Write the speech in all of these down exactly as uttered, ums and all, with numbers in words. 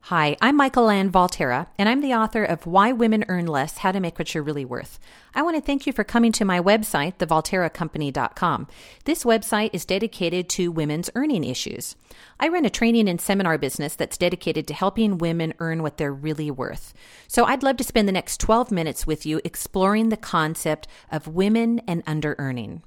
Hi, I'm Michael Ann Valterra, and I'm the author of Why Women Earn Less, How to Make What You're Really Worth. I want to thank you for coming to my website, the valterra company dot com. This website is dedicated to women's earning issues. I run a training and seminar business that's dedicated to helping women earn what they're really worth. So I'd love to spend the next twelve minutes with you exploring the concept of women and under-earning.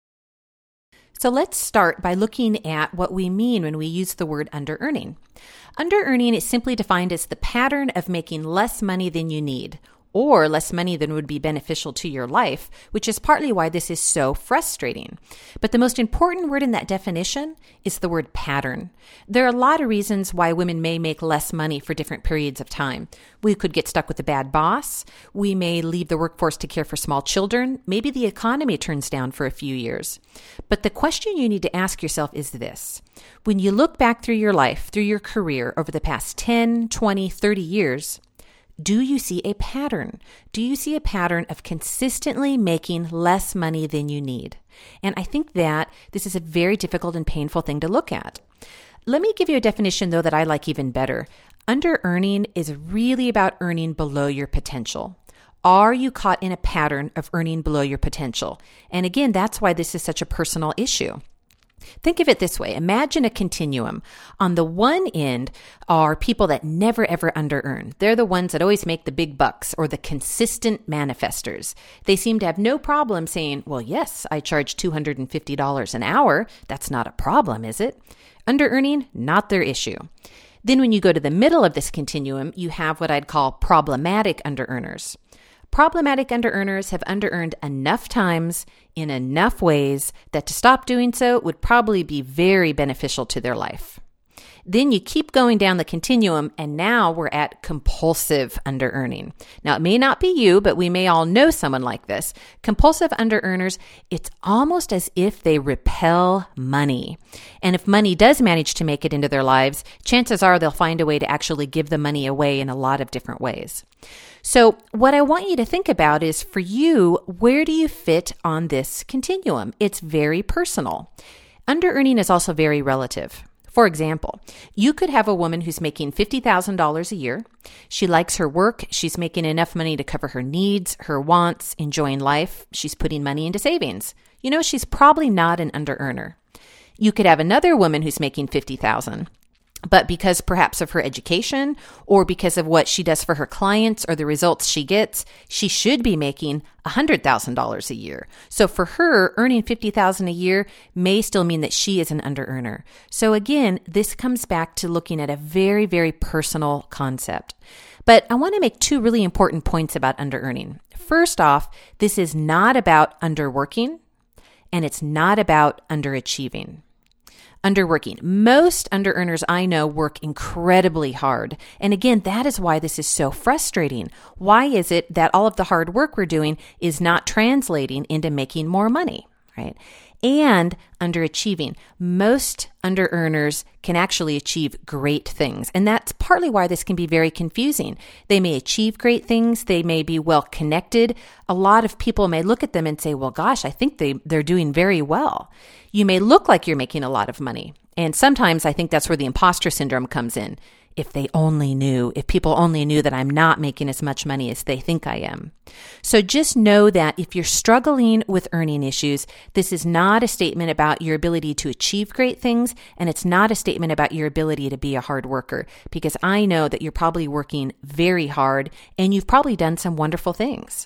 So let's start by looking at what we mean when we use the word under-earning. Under-earning is simply defined as the pattern of making less money than you need, or less money than would be beneficial to your life, which is partly why this is so frustrating. But the most important word in that definition is the word pattern. There are a lot of reasons why women may make less money for different periods of time. We could get stuck with a bad boss. We may leave the workforce to care for small children. Maybe the economy turns down for a few years. But the question you need to ask yourself is this. When you look back through your life, through your career over the past ten, twenty, thirty years, do you see a pattern? Do you see a pattern of consistently making less money than you need? And I think that this is a very difficult and painful thing to look at. Let me give you a definition, though, that I like even better. Under-earning is really about earning below your potential. Are you caught in a pattern of earning below your potential? And again, that's why this is such a personal issue. Think of it this way. Imagine a continuum. On the one end are people that never ever under-earn. They're the ones that always make the big bucks, or the consistent manifestors. They seem to have no problem saying, well, yes, I charge two hundred fifty dollars an hour. That's not a problem, is it? Under-earning, not their issue. Then when you go to the middle of this continuum, you have what I'd call problematic under-earners. Problematic under-earners have under-earned enough times in enough ways that to stop doing so would probably be very beneficial to their life. Then you keep going down the continuum, and now we're at compulsive under-earning. Now, it may not be you, but we may all know someone like this. Compulsive under-earners, it's almost as if they repel money. And if money does manage to make it into their lives, chances are they'll find a way to actually give the money away in a lot of different ways. So what I want you to think about is, for you, where do you fit on this continuum? It's very personal. Under-earning is also very relative. For example, you could have a woman who's making fifty thousand dollars a year. She likes her work. She's making enough money to cover her needs, her wants, enjoying life. She's putting money into savings. You know, she's probably not an under-earner. You could have another woman who's making fifty thousand dollars. But because perhaps of her education, or because of what she does for her clients or the results she gets, she should be making one hundred thousand dollars a year. So for her, earning fifty thousand dollars a year may still mean that she is an under-earner. So again, this comes back to looking at a very, very personal concept. But I want to make two really important points about under-earning. First off, this is not about underworking, and it's not about underachieving. Underworking. Most under-earners I know work incredibly hard. And again, that is why this is so frustrating. Why is it that all of the hard work we're doing is not translating into making more money, right? And underachieving. Most under-earners can actually achieve great things. And that's partly why this can be very confusing. They may achieve great things. They may be well connected. A lot of people may look at them and say, well, gosh, I think they, they're doing very well. You may look like you're making a lot of money. And sometimes I think that's where the imposter syndrome comes in. If they only knew, if people only knew that I'm not making as much money as they think I am. So just know that if you're struggling with earning issues, this is not a statement about your ability to achieve great things, and it's not a statement about your ability to be a hard worker, because I know that you're probably working very hard and you've probably done some wonderful things.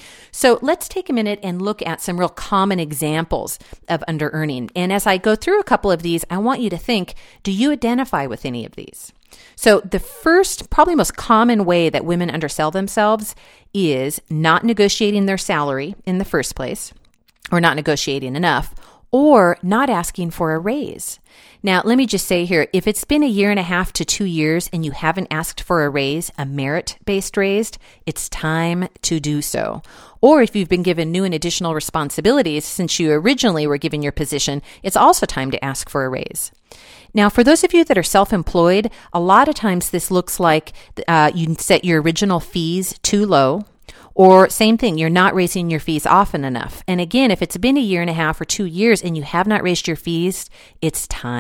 So let's take a minute and look at some real common examples of under-earning. And as I go through a couple of these, I want you to think, do you identify with any of these? So the first, probably most common way that women undersell themselves is not negotiating their salary in the first place, or not negotiating enough, or not asking for a raise. Now, let me just say here, if it's been a year and a half to two years and you haven't asked for a raise, a merit-based raise, it's time to do so. Or if you've been given new and additional responsibilities since you originally were given your position, it's also time to ask for a raise. Now, for those of you that are self-employed, a lot of times this looks like uh, you set your original fees too low. Or same thing, you're not raising your fees often enough. And again, if it's been a year and a half or two years and you have not raised your fees, it's time.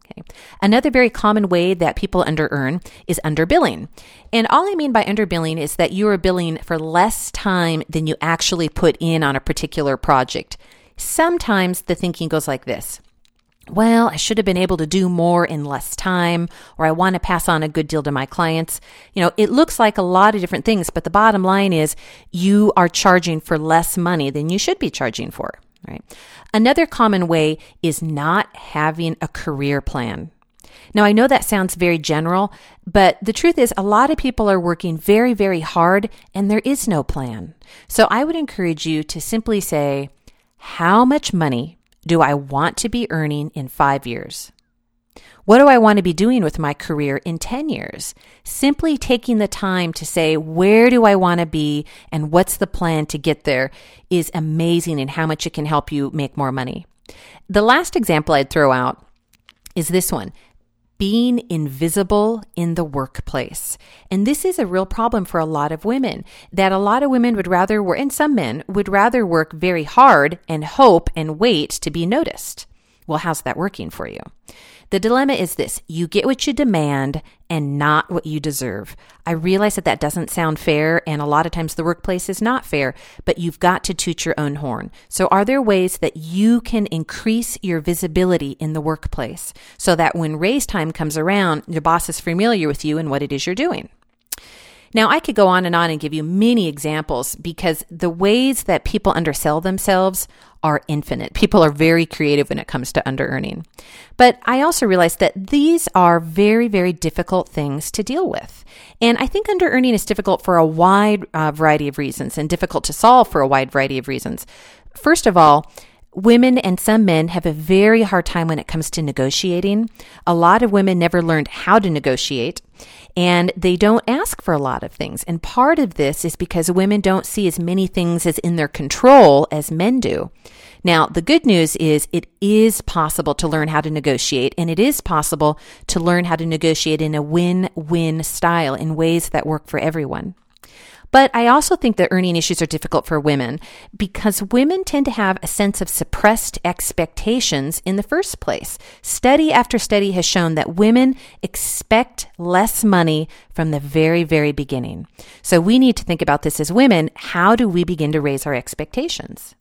Okay. Another very common way that people under-earn is underbilling. And all I mean by underbilling is that you are billing for less time than you actually put in on a particular project. Sometimes the thinking goes like this. Well, I should have been able to do more in less time, or I want to pass on a good deal to my clients. You know, it looks like a lot of different things, but the bottom line is you are charging for less money than you should be charging for, right? Another common way is not having a career plan. Now, I know that sounds very general, but the truth is a lot of people are working very, very hard and there is no plan. So I would encourage you to simply say, how much money do I want to be earning in five years? What do I want to be doing with my career in ten years? Simply taking the time to say, where do I want to be and what's the plan to get there is amazing in how much it can help you make more money. The last example I'd throw out is this one. Being invisible in the workplace. And this is a real problem for a lot of women, that a lot of women would rather work, and some men would rather work very hard and hope and wait to be noticed. Well, how's that working for you? The dilemma is this: you get what you demand and not what you deserve. I realize that that doesn't sound fair, and a lot of times the workplace is not fair, but you've got to toot your own horn. So are there ways that you can increase your visibility in the workplace so that when raise time comes around, your boss is familiar with you and what it is you're doing? Now, I could go on and on and give you many examples because the ways that people undersell themselves are infinite. People are very creative when it comes to under-earning. But I also realize that these are very, very difficult things to deal with. And I think under-earning is difficult for a wide uh, variety of reasons and difficult to solve for a wide variety of reasons. First of all, women and some men have a very hard time when it comes to negotiating. A lot of women never learned how to negotiate, and they don't ask for a lot of things. And part of this is because women don't see as many things as in their control as men do. Now, the good news is it is possible to learn how to negotiate, and it is possible to learn how to negotiate in a win-win style in ways that work for everyone. But I also think that earning issues are difficult for women because women tend to have a sense of suppressed expectations in the first place. Study after study has shown that women expect less money from the very, very beginning. So we need to think about this as women. How do we begin to raise our expectations?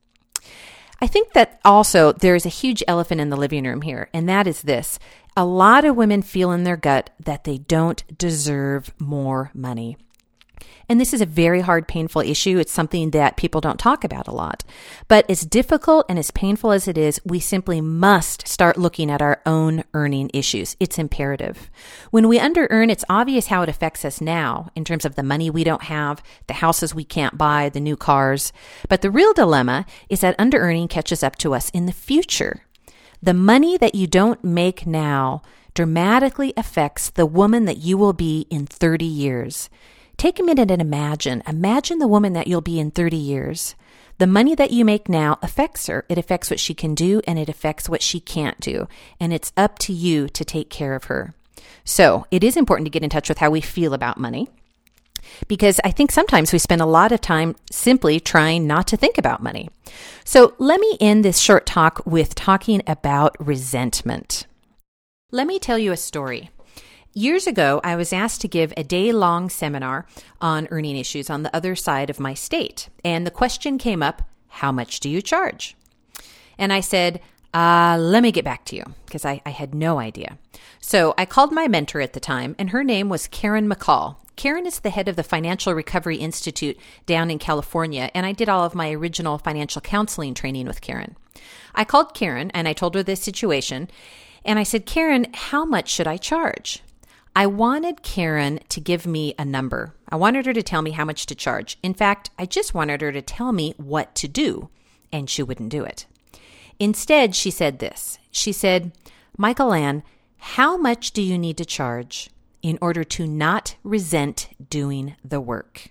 I think that also there is a huge elephant in the living room here, and that is this. A lot of women feel in their gut that they don't deserve more money. And this is a very hard, painful issue. It's something that people don't talk about a lot. But as difficult and as painful as it is, we simply must start looking at our own earning issues. It's imperative. When we under-earn, it's obvious how it affects us now in terms of the money we don't have, the houses we can't buy, the new cars. But the real dilemma is that under-earning catches up to us in the future. The money that you don't make now dramatically affects the woman that you will be in thirty years. Take a minute and imagine. Imagine the woman that you'll be in thirty years. The money that you make now affects her. It affects what she can do and it affects what she can't do. And it's up to you to take care of her. So it is important to get in touch with how we feel about money, because I think sometimes we spend a lot of time simply trying not to think about money. So let me end this short talk with talking about resentment. Let me tell you a story. Years ago, I was asked to give a day-long seminar on earning issues on the other side of my state. And the question came up, how much do you charge? And I said, uh, let me get back to you, because I, I had no idea. So I called my mentor at the time, and her name was Karen McCall. Karen is the head of the Financial Recovery Institute down in California, and I did all of my original financial counseling training with Karen. I called Karen, and I told her this situation, and I said, Karen, how much should I charge? I wanted Karen to give me a number. I wanted her to tell me how much to charge. In fact, I just wanted her to tell me what to do, and she wouldn't do it. Instead, she said this. She said, Michael Ann, how much do you need to charge in order to not resent doing the work?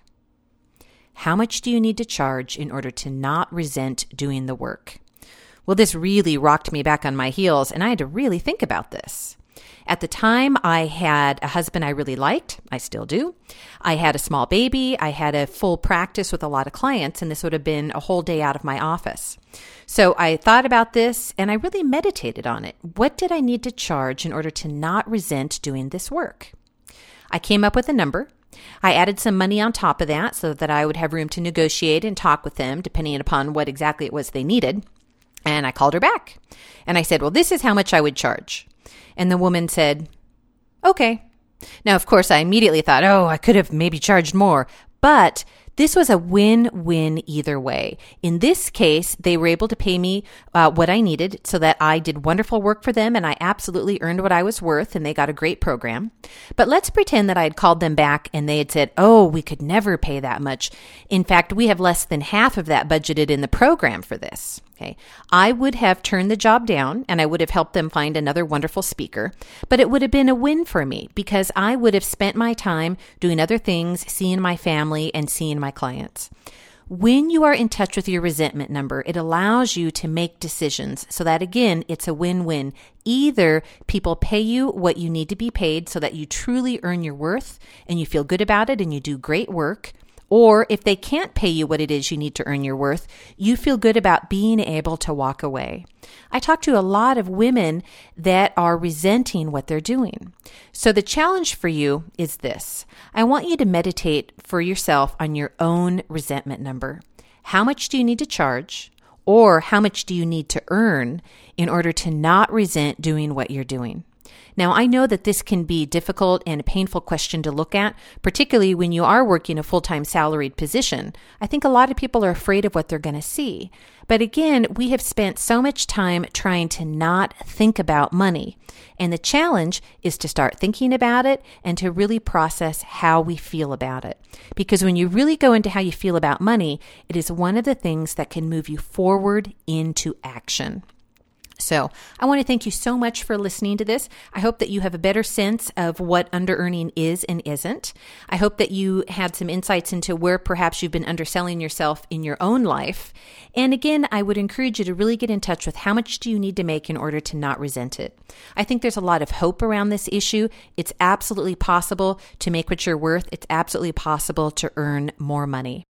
How much do you need to charge in order to not resent doing the work? Well, this really rocked me back on my heels, and I had to really think about this. At the time, I had a husband I really liked. I still do. I had a small baby. I had a full practice with a lot of clients, and this would have been a whole day out of my office. So I thought about this and I really meditated on it. What did I need to charge in order to not resent doing this work? I came up with a number. I added some money on top of that so that I would have room to negotiate and talk with them depending upon what exactly it was they needed. And I called her back and I said, well, this is how much I would charge. And the woman said, okay. Now, of course, I immediately thought, oh, I could have maybe charged more, but this was a win-win either way. In this case, they were able to pay me uh, what I needed so that I did wonderful work for them and I absolutely earned what I was worth and they got a great program. But let's pretend that I had called them back and they had said, oh, we could never pay that much. In fact, we have less than half of that budgeted in the program for this. Okay. I would have turned the job down and I would have helped them find another wonderful speaker, but it would have been a win for me because I would have spent my time doing other things, seeing my family and seeing my clients. When you are in touch with your resentment number, it allows you to make decisions so that, again, it's a win-win. Either people pay you what you need to be paid so that you truly earn your worth and you feel good about it and you do great work, or if they can't pay you what it is you need to earn your worth, you feel good about being able to walk away. I talk to a lot of women that are resenting what they're doing. So the challenge for you is this. I want you to meditate for yourself on your own resentment number. How much do you need to charge? Or how much do you need to earn in order to not resent doing what you're doing? Now, I know that this can be difficult and a painful question to look at, particularly when you are working a full-time salaried position. I think a lot of people are afraid of what they're going to see. But again, we have spent so much time trying to not think about money. And the challenge is to start thinking about it and to really process how we feel about it. Because when you really go into how you feel about money, it is one of the things that can move you forward into action. So I want to thank you so much for listening to this. I hope that you have a better sense of what under-earning is and isn't. I hope that you had some insights into where perhaps you've been underselling yourself in your own life. And again, I would encourage you to really get in touch with how much do you need to make in order to not resent it. I think there's a lot of hope around this issue. It's absolutely possible to make what you're worth. It's absolutely possible to earn more money.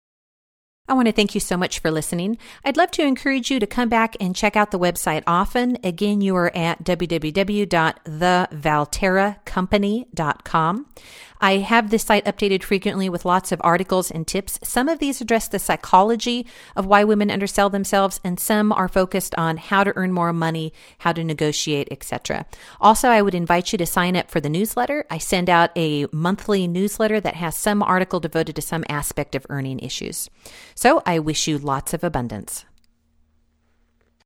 I want to thank you so much for listening. I'd love to encourage you to come back and check out the website often. Again, you are at w w w dot the valterra company dot com. I have this site updated frequently with lots of articles and tips. Some of these address the psychology of why women undersell themselves, and some are focused on how to earn more money, how to negotiate, et cetera. Also, I would invite you to sign up for the newsletter. I send out a monthly newsletter that has some article devoted to some aspect of earning issues. So I wish you lots of abundance.